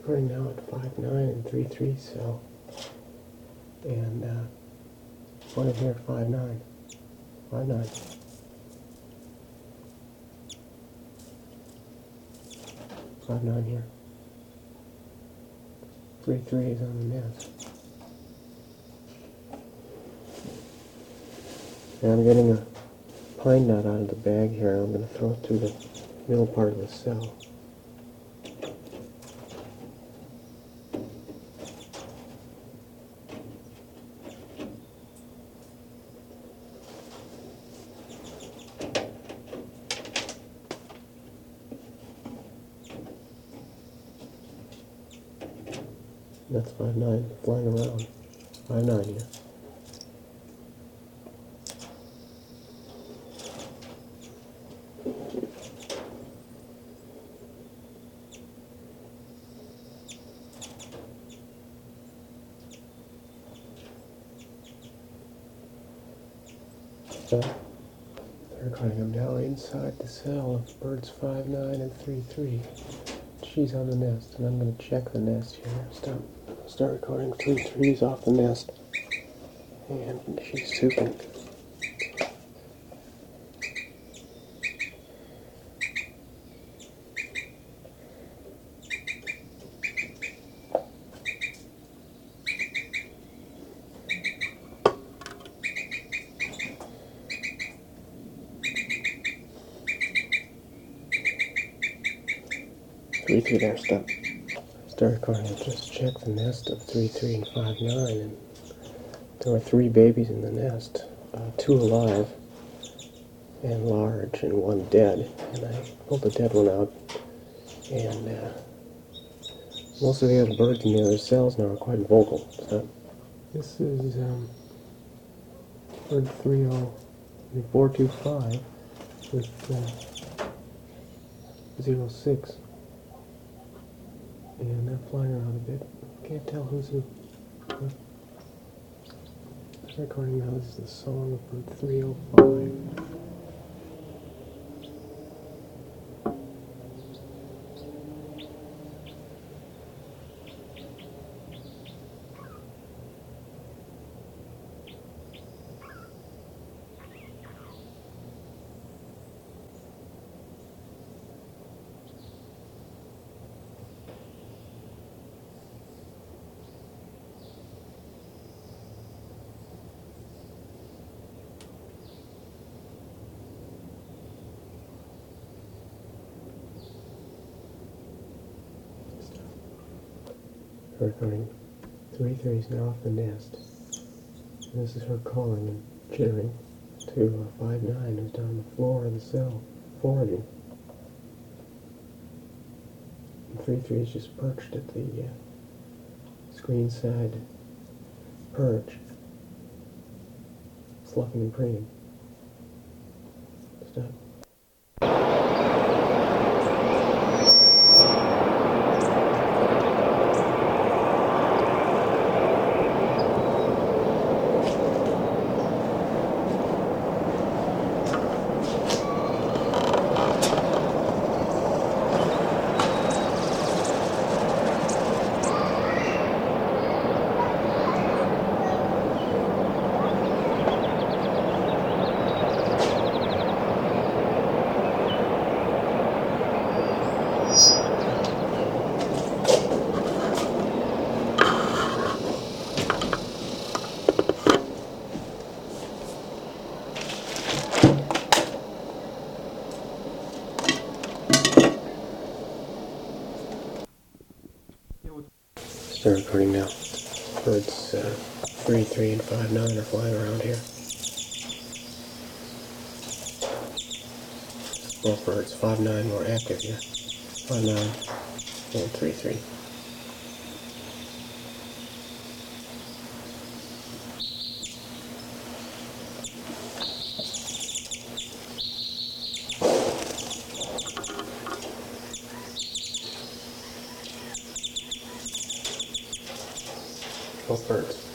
Recording now at 5.9 and 3.3 cell, and one in here at 5.9, 5.9, 5.9 here, 3.3 is on the nest. And I'm getting a pine nut out of the bag here. I'm going to throw it through the middle part of the cell. That's 5.9 flying around. 5.9 here. So, they're recording them now inside the cell of birds 5.9 and 3.3. She's on the nest, and I'm going to check the nest here. Start recording 3.3s off the nest, and she's souping. Three there, stop. Start recording. I just checked the nest of 3.3 and 5.9, and there were 3 babies in the nest, 2 alive and large, and 1 dead. And I pulled the dead one out, and most of the other birds in the other cells now are quite vocal. So this is bird 425 with 06. And they're flying around a bit. Can't tell who's who. This recording now. This is the song of bird 305. Recording 3.3 is now off the nest. And this is her calling and chittering to 5.9 who's down on the floor of the cell, foraging. And 3.3 is just perched at the screen side perch, fluffing and preening. Stop. Start recording now. Birds 3.3 and 5.9 are flying around here. Both birds 5.9 more active here. 5.9 and 3.3. Both birds.